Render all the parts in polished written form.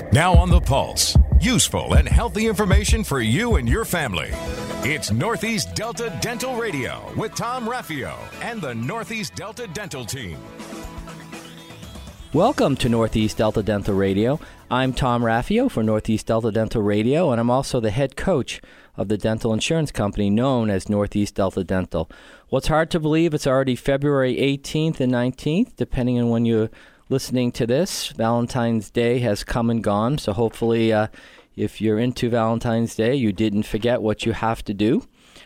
Now on the Pulse, useful and healthy information for you and your family. It's Northeast Delta Dental Radio with Tom Raffio and the Northeast Delta Dental Team. Welcome to Northeast Delta Dental Radio. I'm Tom Raffio for Northeast Delta Dental Radio, and I'm also the head coach of the dental insurance company known as Northeast Delta Dental. Well, it's hard to believe it's already February 18th and 19th, depending on when you're listening to this. Valentine's Day has come and gone, so hopefully if you're into Valentine's Day, you didn't forget what you have to do.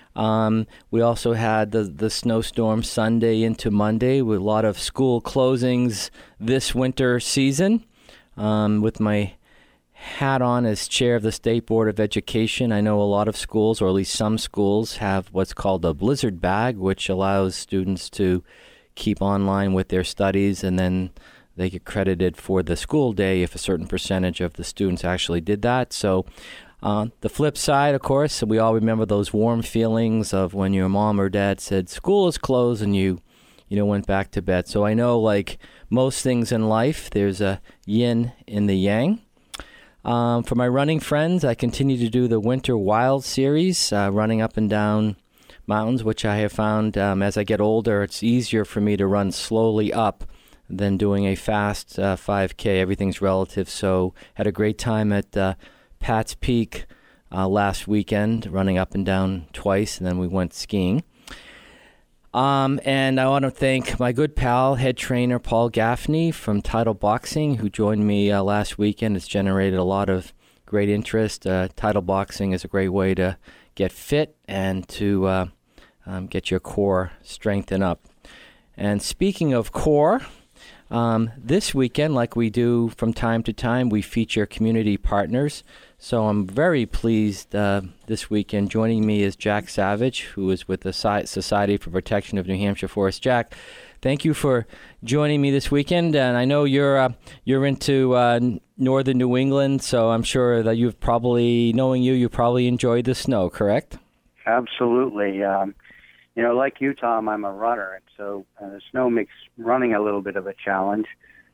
We also had the snowstorm Sunday into Monday with a lot of school closings this winter season. With my hat on as chair of the State Board of Education, I know a lot of schools, or at least some schools, have what's called a Blizzard bag, which allows students to keep online with their studies, and then they get credited for the school day if a certain percentage of the students actually did that. So the flip side, of course, we all remember those warm feelings of when your mom or dad said school is closed and you went back to bed. So I know, like most things in life, there's a yin in the yang. For my running friends, I continue to do the Winter Wild series, running up and down mountains, which I have found as I get older, it's easier for me to run slowly up than doing a fast 5K. Everything's relative. So had a great time at Pat's Peak last weekend, running up and down twice, and then we went skiing. And I want to thank my good pal, head trainer Paul Gaffney from Title Boxing, who joined me last weekend. It's generated a lot of great interest. Title Boxing is a great way to get fit and to get your core strengthened up. And speaking of core, this weekend, like we do from time to time, we feature community partners. So I'm very pleased this weekend. Joining me is Jack Savage, who is with the Society for Protection of New Hampshire Forests. Jack, thank you for joining me this weekend. And I know you're into northern New England, so I'm sure that you probably enjoyed the snow, correct? Absolutely. Like you, Tom, I'm a runner, and so the snow makes running a little bit of a challenge.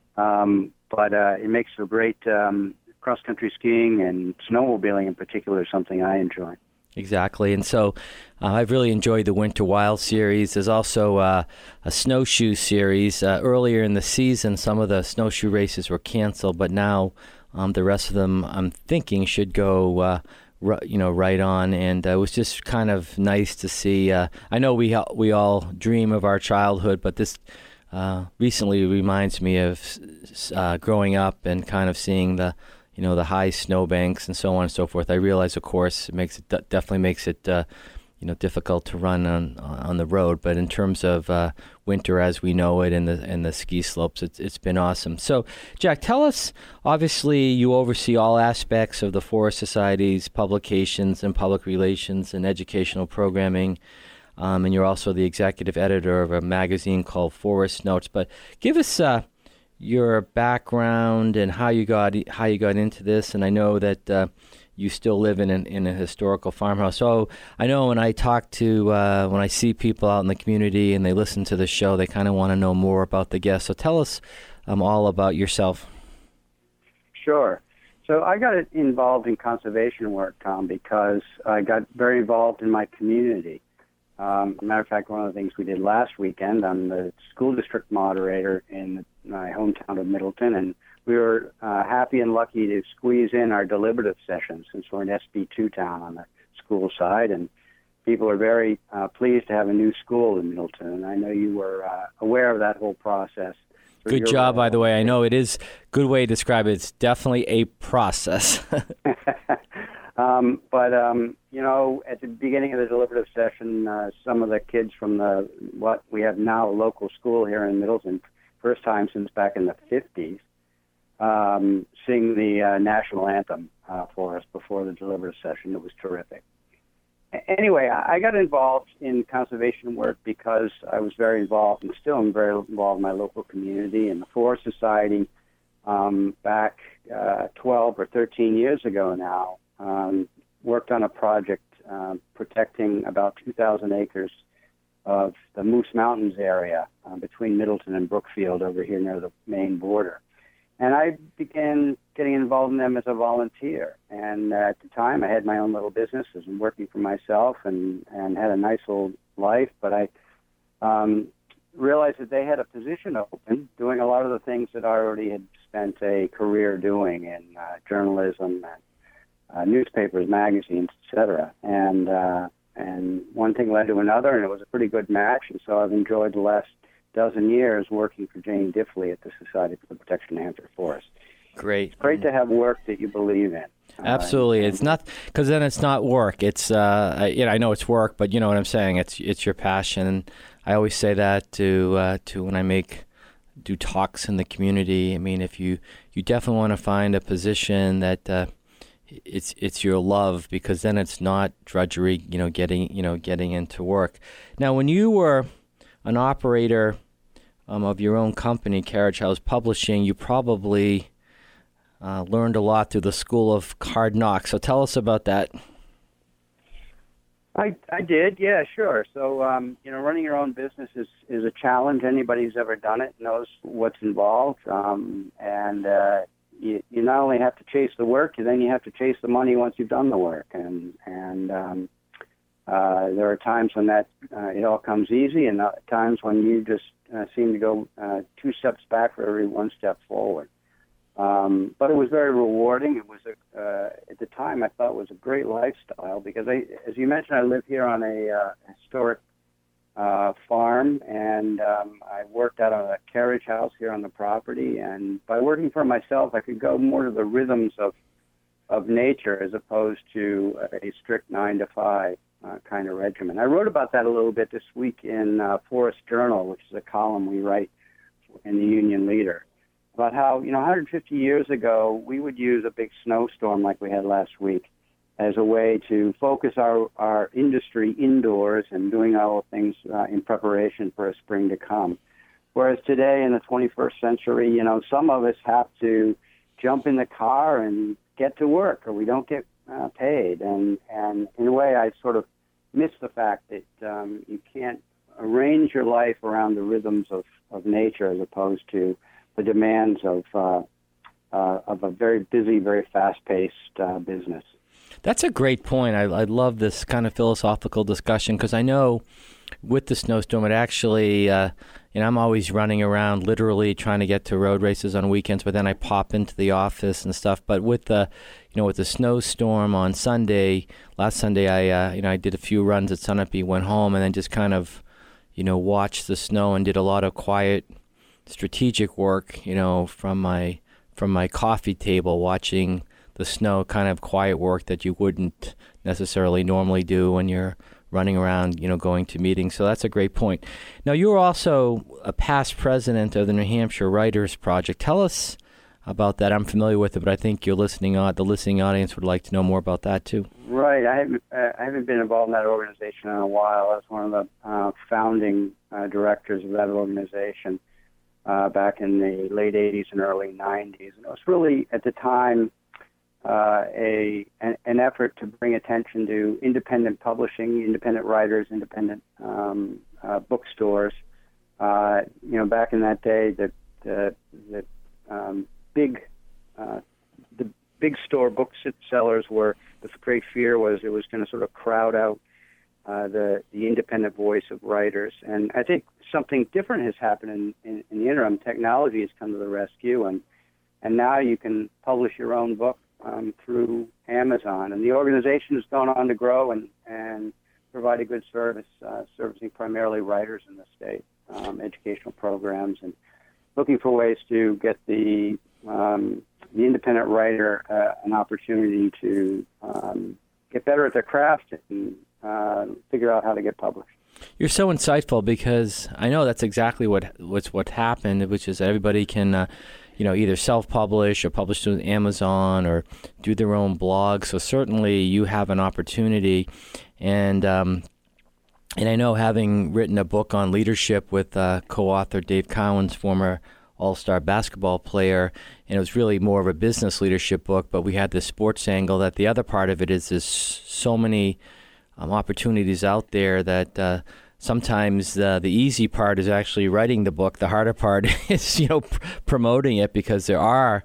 But it makes for great cross-country skiing, and snowmobiling in particular is something I enjoy. Exactly. And so I've really enjoyed the Winter Wild series. There's also a snowshoe series. Earlier in the season, some of the snowshoe races were canceled, but now the rest of them, I'm thinking, should go right on. And it was just kind of nice to see. I know we all dream of our childhood, but this recently reminds me of growing up and kind of seeing the high snowbanks and so on and so forth. I realize, of course, it definitely makes it difficult to run on the road. But in terms of winter as we know it and the ski slopes, it's been awesome. So, Jack, tell us. Obviously, you oversee all aspects of the Forest Society's publications and public relations and educational programming. And you're also the executive editor of a magazine called Forest Notes. But give us your background and how you got into this. And I know that you still live in a historical farmhouse. So I know when I when I see people out in the community and they listen to the show, they kind of want to know more about the guests. So tell us all about yourself. Sure. So I got involved in conservation work, Tom, because I got very involved in my community. As a matter of fact, one of the things we did last weekend, I'm the school district moderator in my hometown of Middleton, and we were happy and lucky to squeeze in our deliberative session since we're an SB2 town on the school side, and people are very pleased to have a new school in Middleton, and I know you were aware of that whole process. Good job, by the way. I know it is a good way to describe it. It's definitely a process. At the beginning of the deliberative session, some of the kids from what we have now a local school here in Middleton, first time since back in the 50s, sing the national anthem for us before the deliberative session. It was terrific. Anyway, I got involved in conservation work because I was very involved and still am very involved in my local community and the Forest Society back 12 or 13 years ago now. Worked on a project protecting about 2,000 acres of the Moose Mountains area between Middleton and Brookfield over here near the Maine border. And I began getting involved in them as a volunteer. And at the time, I had my own little business, was working for myself, and had a nice little life. But I realized that they had a position open, doing a lot of the things that I already had spent a career doing in journalism and newspapers, magazines, etc. And one thing led to another, and it was a pretty good match. And so I've enjoyed the last dozen years working for Jane Diffley at the Society for the Protection of Hampshire Forest. Great. It's great to have work that you believe in. Absolutely. It's not, because then it's not work. It's I know it's work, but you know what I'm saying. It's your passion. And I always say that to when I do talks in the community. I mean, if you definitely want to find a position that it's your love, because then it's not drudgery. Getting into work. Now, when you were an operator of your own company, Carriage House Publishing, you probably learned a lot through the School of Hard Knocks. So tell us about that. I did, yeah, sure. So, running your own business is a challenge. Anybody who's ever done it knows what's involved. You not only have to chase the work, then you have to chase the money once you've done the work. And there are times when that it all comes easy, and times when you just seem to go 2 steps back for every 1 step forward. But it was very rewarding. It was at the time I thought it was a great lifestyle because as you mentioned, I live here on a historic farm, and I worked out of a carriage house here on the property. And by working for myself, I could go more to the rhythms of nature as opposed to a strict 9 to 5 kind of regimen. I wrote about that a little bit this week in Forest Journal, which is a column we write in the Union Leader, about how, 150 years ago, we would use a big snowstorm like we had last week as a way to focus our industry indoors and doing all the things in preparation for a spring to come. Whereas today in the 21st century, some of us have to jump in the car and get to work, or we don't get paid. And in a way, I sort of miss the fact that you can't arrange your life around the rhythms of nature as opposed to the demands of a very busy, very fast-paced business. That's a great point. I love this kind of philosophical discussion because I know with the snowstorm, it actually, I'm always running around literally trying to get to road races on weekends, but then I pop into the office and stuff. But with the, with the snowstorm on Sunday, last Sunday, I did a few runs at Sunapee, went home, and then just kind of, watched the snow and did a lot of quiet, strategic work, from my coffee table, watching the snow, kind of quiet work that you wouldn't necessarily normally do when you're running around, going to meetings. So that's a great point. Now, you were also a past president of the New Hampshire Writers Project. Tell us about that. I'm familiar with it, but I think the listening audience would like to know more about that too. Right. I haven't been involved in that organization in a while. I was one of the founding directors of that organization back in the late 80s and early 90s. And it was really, at the time, an effort to bring attention to independent publishing, independent writers, independent bookstores. Back in that day, the big store booksellers were, the great fear was it was going to sort of crowd out the independent voice of writers. And I think something different has happened in the interim. Technology has come to the rescue, and now you can publish your own book through Amazon. And the organization has gone on to grow and provide a good service, servicing primarily writers in the state, educational programs, and looking for ways to get the independent writer an opportunity to get better at their craft and figure out how to get published. You're so insightful because I know that's exactly what happened, which is everybody can either self-publish or publish through Amazon or do their own blog. So certainly you have an opportunity. And I know, having written a book on leadership with co-author Dave Cowens, former all-star basketball player, and it was really more of a business leadership book, but we had this sports angle. That the other part of it is there's so many opportunities out there that sometimes the easy part is actually writing the book. The harder part is, promoting it, because there are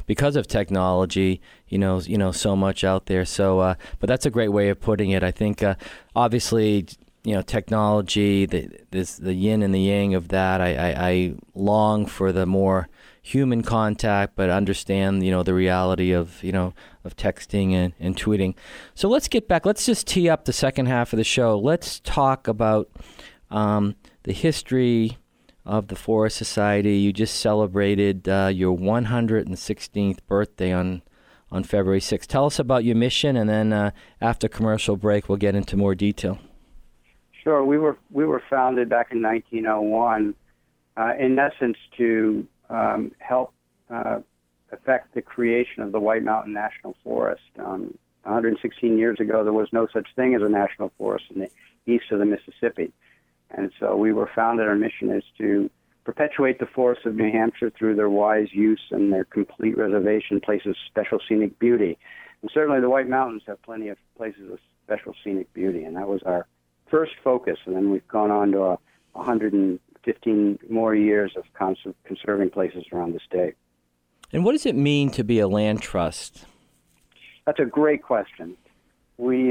because of technology, so much out there. So, but that's a great way of putting it. I think, obviously, technology, the yin and the yang of that. I long for the more human contact, but understand, the reality of texting and tweeting. So let's get back. Let's just tee up the second half of the show. Let's talk about the history of the Forest Society. You just celebrated your 116th birthday on February 6th. Tell us about your mission, and then after commercial break, we'll get into more detail. Sure. We were founded back in 1901, in essence, to help affect the creation of the White Mountain National Forest. 116 years ago, there was no such thing as a national forest in the east of the Mississippi. And so we were founded, our mission is to perpetuate the forests of New Hampshire through their wise use and their complete reservation places of special scenic beauty. And certainly the White Mountains have plenty of places of special scenic beauty, and that was our first focus. And then we've gone on to 115 more years of conserving places around the state. And what does it mean to be a land trust? That's a great question. We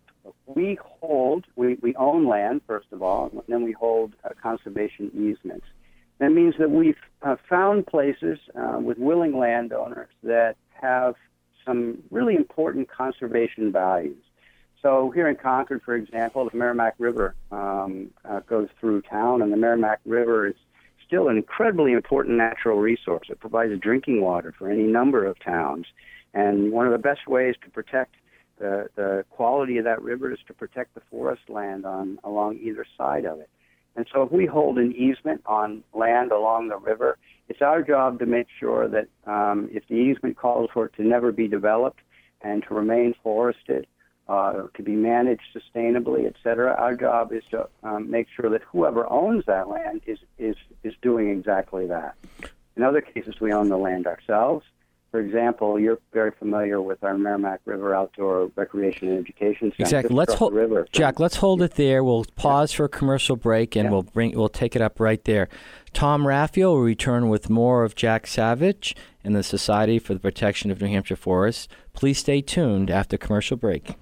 own land, first of all, and then we hold conservation easements. That means that we've found places with willing landowners that have some really important conservation values. So here in Concord, for example, the Merrimack River goes through town, and the Merrimack River is still an incredibly important natural resource. It provides drinking water for any number of towns. And one of the best ways to protect the quality of that river is to protect the forest land along either side of it. And so if we hold an easement on land along the river, it's our job to make sure that if the easement calls for it to never be developed and to remain forested, to be managed sustainably, et cetera, our job is to make sure that whoever owns that land is doing exactly that. In other cases, we own the land ourselves. For example, you're very familiar with our Merrimack River Outdoor Recreation and Education Center. Exactly. Jack, let's hold it there. We'll pause for a commercial break, and we'll take it up right there. Tom Raffio will return with more of Jack Savage and the Society for the Protection of New Hampshire Forests. Please stay tuned after commercial break.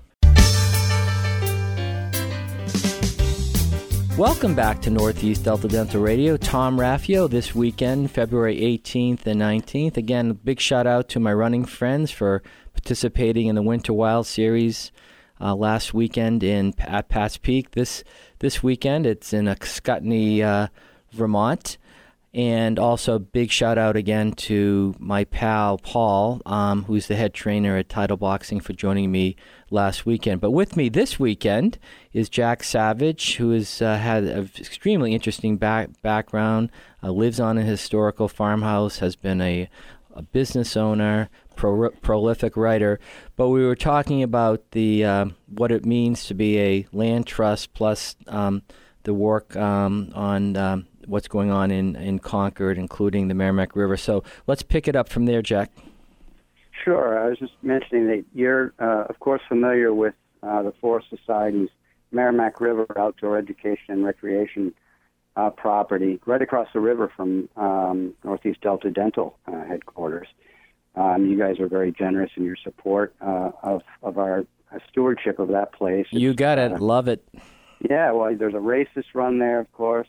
Welcome back to Northeast Delta Dental Radio. Tom Raffio this weekend, February 18th and 19th. Again, a big shout out to my running friends for participating in the Winter Wild Series last weekend at Pat's Peak. This weekend, it's in Ascutney, Vermont. And also big shout out again to my pal Paul, who's the head trainer at Tidal Boxing, for joining me last weekend. But with me this weekend is Jack Savage, who has had an extremely interesting background, lives on a historical farmhouse, has been a business owner, prolific writer. But we were talking about the what it means to be a land trust, plus the work on what's going on in Concord, including the Merrimack River. So let's pick it up from there, Jack. Sure. I was just mentioning that you're, of course, familiar with the Forest Society's Merrimack River Outdoor Education and Recreation property right across the river from Northeast Delta Dental headquarters. You guys are very generous in your support of our stewardship of that place. You got it. Love it. Yeah, well, there's a race that's run there, of course.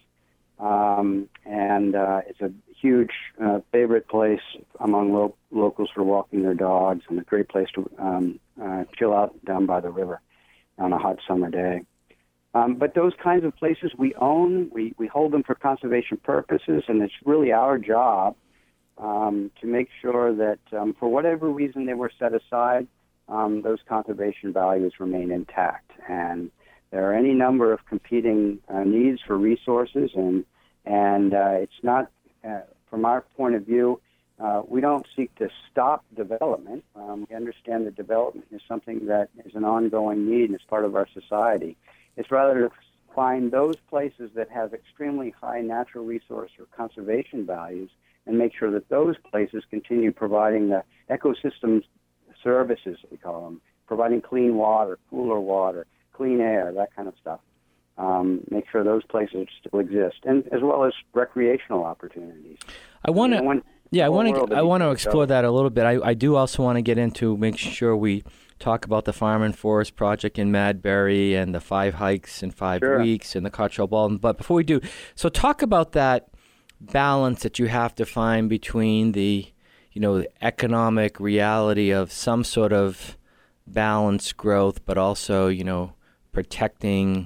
And it's a huge favorite place among locals for walking their dogs, and a great place to chill out down by the river on a hot summer day. But those kinds of places we own, we hold them for conservation purposes, and it's really our job to make sure that for whatever reason they were set aside, those conservation values remain intact. And there are any number of competing needs for resources, and it's not, from our point of view, we don't seek to stop development. We understand that development is something that is an ongoing need and is part of our society. It's rather to find those places that have extremely high natural resource or conservation values and make sure that those places continue providing the ecosystem services, we call them, providing clean water, cooler water, clean air, that kind of stuff. Make sure those places still exist, and as well as recreational opportunities. I want to Yeah, I want to explore So, that a little bit. I do also want to get into make sure we talk about the Farm and Forest project in Madbury and the 5 hikes in 5 Sure. weeks and the Cottrell Baldwin. But before we do, so talk about that balance that you have to find between the, the economic reality of some sort of balanced growth, but also, protecting,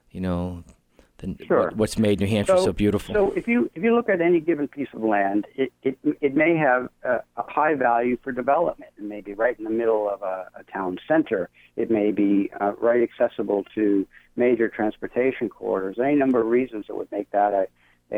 Sure. what's made New Hampshire so beautiful. So if you look at any given piece of land, it may have a high value for development. It may be right in the middle of a town center. It may be right accessible to major transportation corridors. Any number of reasons that would make that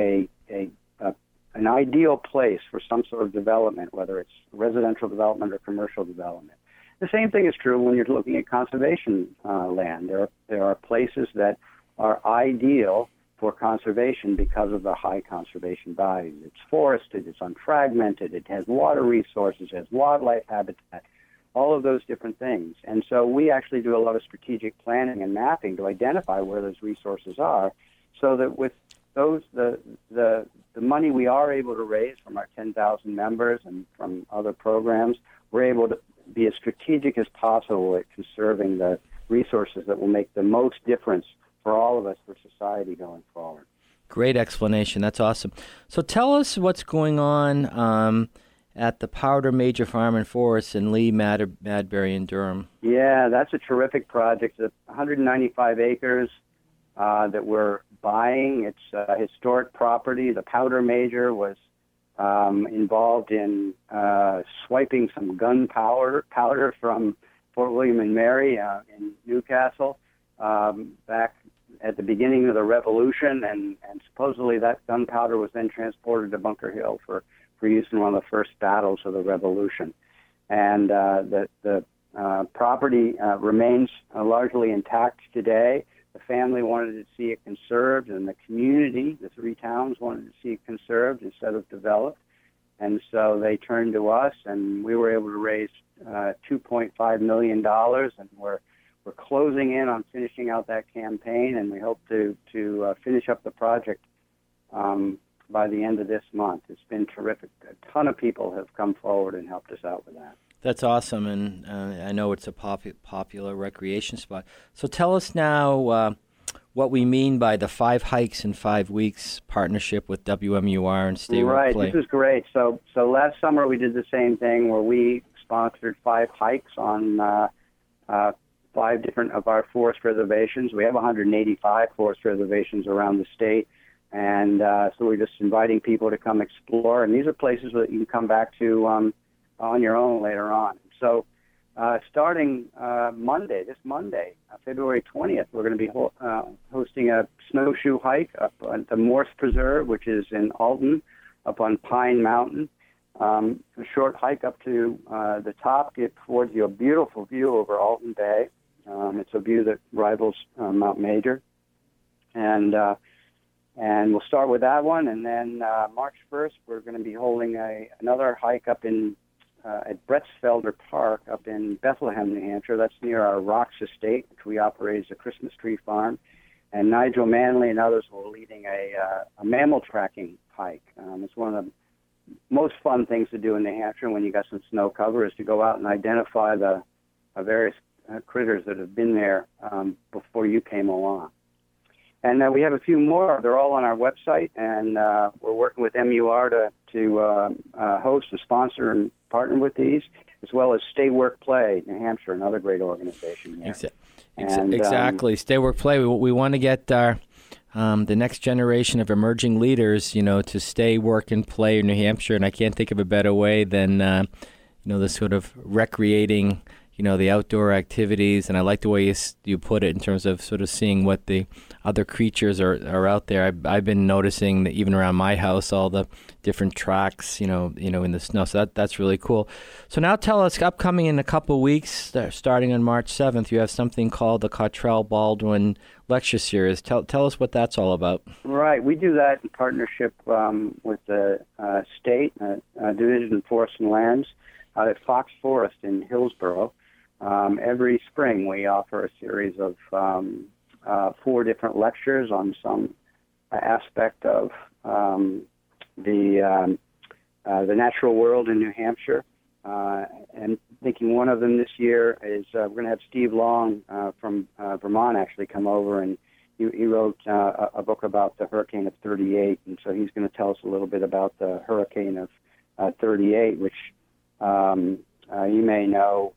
an ideal place for some sort of development, whether it's residential development or commercial development. The same thing is true when you're looking at conservation land. There are places that are ideal for conservation because of the high conservation value. It's forested, it's unfragmented, it has water resources, it has wildlife habitat, all of those different things. And so we actually do a lot of strategic planning and mapping to identify where those resources are, so that with those the money we are able to raise from our 10,000 members and from other programs, we're able to be as strategic as possible at conserving the resources that will make the most difference for all of us, for society going forward. Great explanation. That's awesome. So tell us what's going on at the Powder Major Farm and Forest in Lee, Madbury, and Durham. Yeah, that's a terrific project. It's 195 acres that we're buying. It's a historic property. The Powder Major was involved in swiping some gunpowder from Fort William and Mary in Newcastle back at the beginning of the Revolution, and supposedly that gunpowder was then transported to Bunker Hill for use in one of the first battles of the Revolution. And the property remains largely intact today. The family wanted to see it conserved, and the community, the 3 towns, wanted to see it conserved instead of developed. And so they turned to us, and we were able to raise $2.5 million, and we're closing in on finishing out that campaign, and we hope to finish up the project by the end of this month. It's been terrific. A ton of people have come forward and helped us out with that. That's awesome, and I know it's a popular recreation spot. So tell us now what we mean by the 5 hikes in 5 weeks partnership with WMUR and Stay Work Play. Right, this is great. So last summer we did the same thing where we sponsored 5 hikes on 5 different of our forest reservations. We have 185 forest reservations around the state, and so we're just inviting people to come explore. And these are places that you can come back to on your own later on. So starting this Monday, February 20th, we're going to be hosting a snowshoe hike up at the Morse Preserve, which is in Alton, up on Pine Mountain. A short hike up to the top, it affords you a beautiful view over Alton Bay. It's a view that rivals Mount Major, and we'll start with that one. And then March 1st, we're going to be holding another hike up at Brettsfelder Park up in Bethlehem, New Hampshire. That's near our Rocks Estate, which we operate as a Christmas tree farm. And Nigel Manley and others will be leading a mammal tracking hike. It's one of the most fun things to do in New Hampshire when you got some snow cover, is to go out and identify the various critters that have been there before you came along. And we have a few more. They're all on our website, and we're working with MUR to host, and sponsor, and partner with these, as well as Stay Work Play New Hampshire, another great organization here. Exactly. Stay Work Play. We want to get our the next generation of emerging leaders, to stay, work, and play in New Hampshire, and I can't think of a better way than the sort of recreating the outdoor activities. And I like the way you put it in terms of sort of seeing what the other creatures are out there. I've been noticing that even around my house, all the different tracks, in the snow. So that's really cool. So now tell us, upcoming in a couple of weeks, starting on March 7th, you have something called the Cottrell Baldwin Lecture Series. Tell us what that's all about. Right. We do that in partnership with the state Division of Forests and Lands out at Fox Forest in Hillsborough. Every spring we offer a series of 4 different lectures on some aspect of the the Natural World in New Hampshire. And thinking one of them this year is we're going to have Steve Long from Vermont actually come over, and he wrote a book about the hurricane of 38, and so he's going to tell us a little bit about the hurricane of 38, which you may know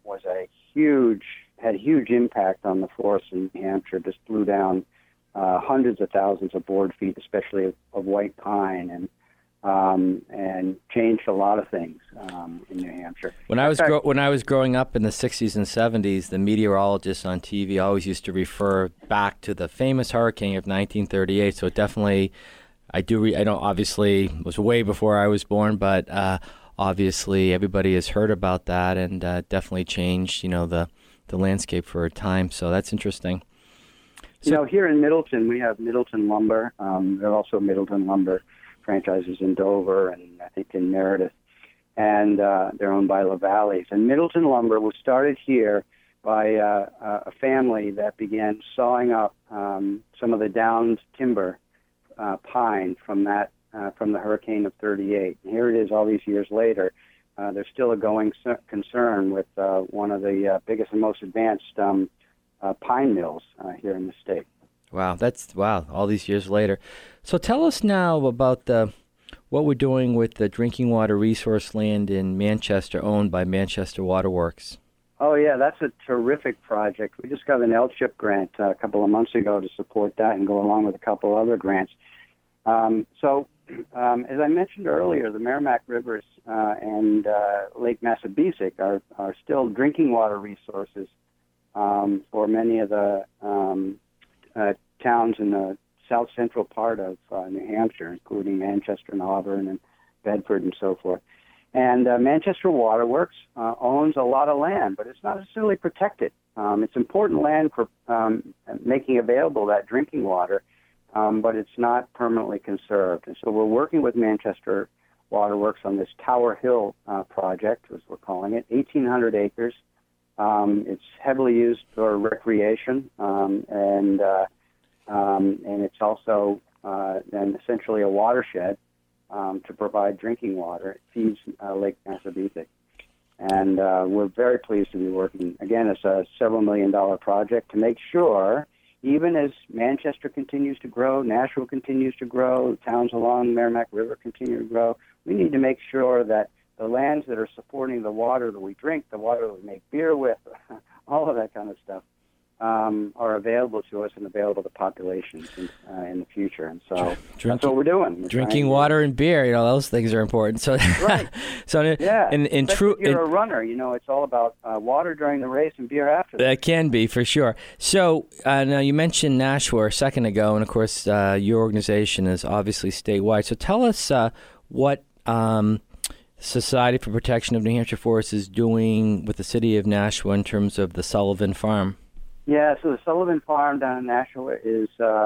had huge impact on the forests in New Hampshire. Just blew down hundreds of thousands of board feet, especially of white pine, and changed a lot of things in New Hampshire. When I was growing up in the 60s and 70s, the meteorologists on TV always used to refer back to the famous hurricane of 1938. So it definitely, I don't obviously it was way before I was born, but obviously everybody has heard about that, and definitely changed, the landscape for a time. So that's interesting. So, here in Middleton, we have Middleton Lumber. There are also Middleton Lumber franchises in Dover and I think in Meredith, and they're owned by LaValleys. And Middleton Lumber was started here by a family that began sawing up some of the downed timber, pine from the hurricane of 38. And here it is all these years later. There's still a going concern with one of the biggest and most advanced pine mills here in the state. Wow, all these years later. So tell us now about what we're doing with the drinking water resource land in Manchester owned by Manchester Waterworks. Oh, yeah, that's a terrific project. We just got an LCHIP grant a couple of months ago to support that and go along with a couple other grants. As I mentioned earlier, the Merrimack Rivers and Lake Massabesic are still drinking water resources for many of the towns in the south central part of New Hampshire, including Manchester and Auburn and Bedford and so forth. And Manchester Waterworks owns a lot of land, but it's not necessarily protected. It's important land for making available that drinking water, but it's not permanently conserved. And so we're working with Manchester Waterworks on this Tower Hill project, as we're calling it, 1,800 acres. It's heavily used for recreation, and it's also then essentially a watershed to provide drinking water. It feeds Lake Massabesic. And we're very pleased to be working. Again, it's a several $1 million project to make sure, even as Manchester continues to grow, Nashua continues to grow, towns along the Merrimack River continue to grow, we need to make sure that the lands that are supporting the water that we drink, the water that we make beer with, all of that kind of stuff, are available to us and available to populations in the future. And so that's what we're doing. Drinking water and beer, those things are important. So, right. If you're a runner, it's all about water during the race and beer after. That can be, for sure. So now you mentioned Nashua a second ago, and of course your organization is obviously statewide. So tell us what Society for Protection of New Hampshire Forests is doing with the city of Nashua in terms of the Sullivan Farm. Yeah, so the Sullivan Farm down in Nashua is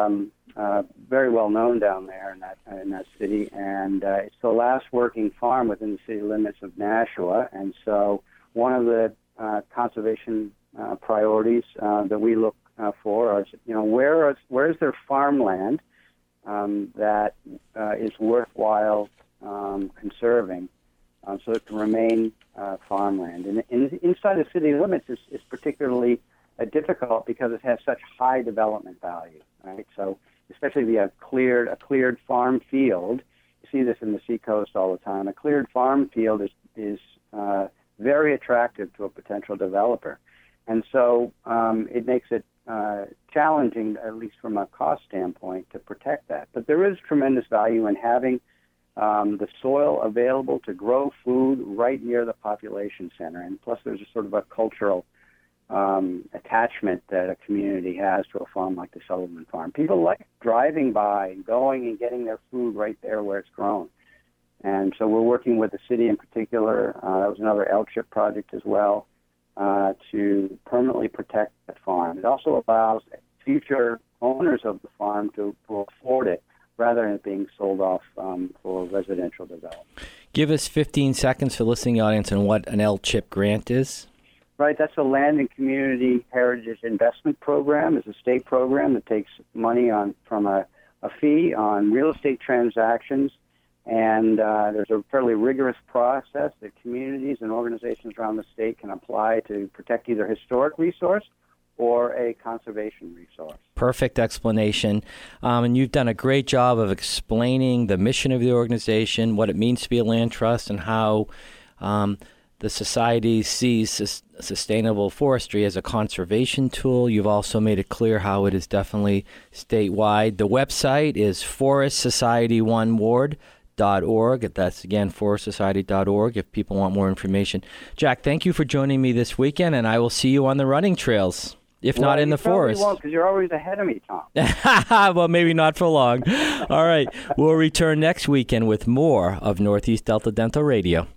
very well known down there in that city, and it's the last working farm within the city limits of Nashua. And so one of the conservation priorities that we look for are, where is there farmland that is worthwhile conserving, so it can remain farmland. And inside the city limits is particularly difficult because it has such high development value, right? So especially if you have a cleared farm field, you see this in the seacoast all the time. A cleared farm field is very attractive to a potential developer. And so it makes it challenging, at least from a cost standpoint, to protect that. But there is tremendous value in having the soil available to grow food right near the population center. And plus there's a sort of a cultural attachment that a community has to a farm like the Sullivan Farm. People like driving by and going and getting their food right there where it's grown. And so we're working with the city in particular. That was another LCHIP project as well, to permanently protect that farm. It also allows future owners of the farm to afford it rather than it being sold off for residential development. Give us 15 seconds for the listening audience on what an LCHIP grant is. Right, that's a Land and Community Heritage Investment Program. It's a state program that takes money from a fee on real estate transactions And there's a fairly rigorous process that communities and organizations around the state can apply to protect either historic resource or a conservation resource. Perfect explanation. And you've done a great job of explaining the mission of the organization, what it means to be a land trust, and how the society sees sustainable forestry as a conservation tool. You've also made it clear how it is definitely statewide. The website is forestsocietyoneward.org. That's, again, forestsociety.org if people want more information. Jack, thank you for joining me this weekend, and I will see you on the running trails, if not in the forest. You won't, because you're always ahead of me, Tom. Well, maybe not for long. All right. We'll return next weekend with more of Northeast Delta Dental Radio.